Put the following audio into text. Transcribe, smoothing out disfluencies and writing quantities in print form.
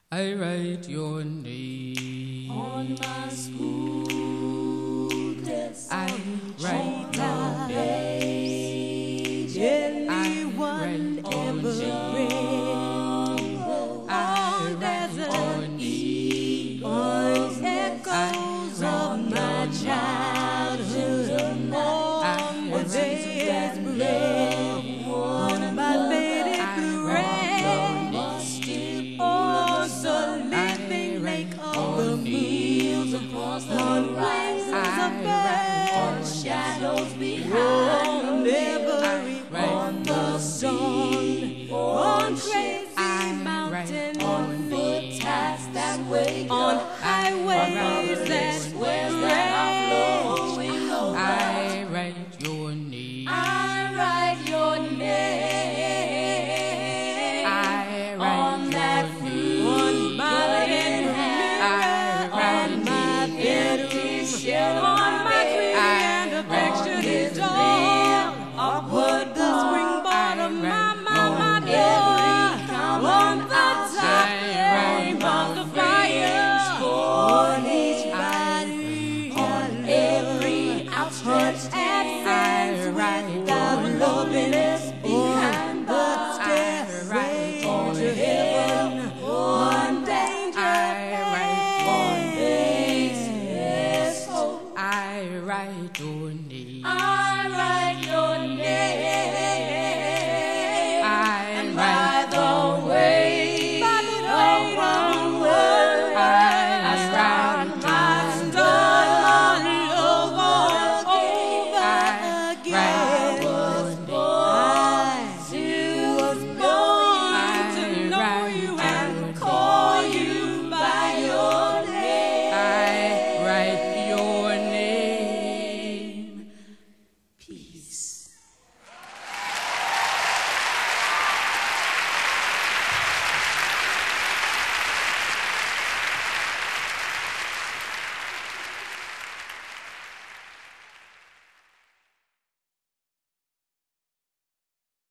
I write your name on my school desk. I write on your name. page. Anyone ever read? I There's write your an name. echoes of my childhood. On the days bread, on my faded thread. Oh, so living lake of the fields, on wings of birds, shadows behind every on the sun, on crazy mountains, on footpaths that wake, on highways that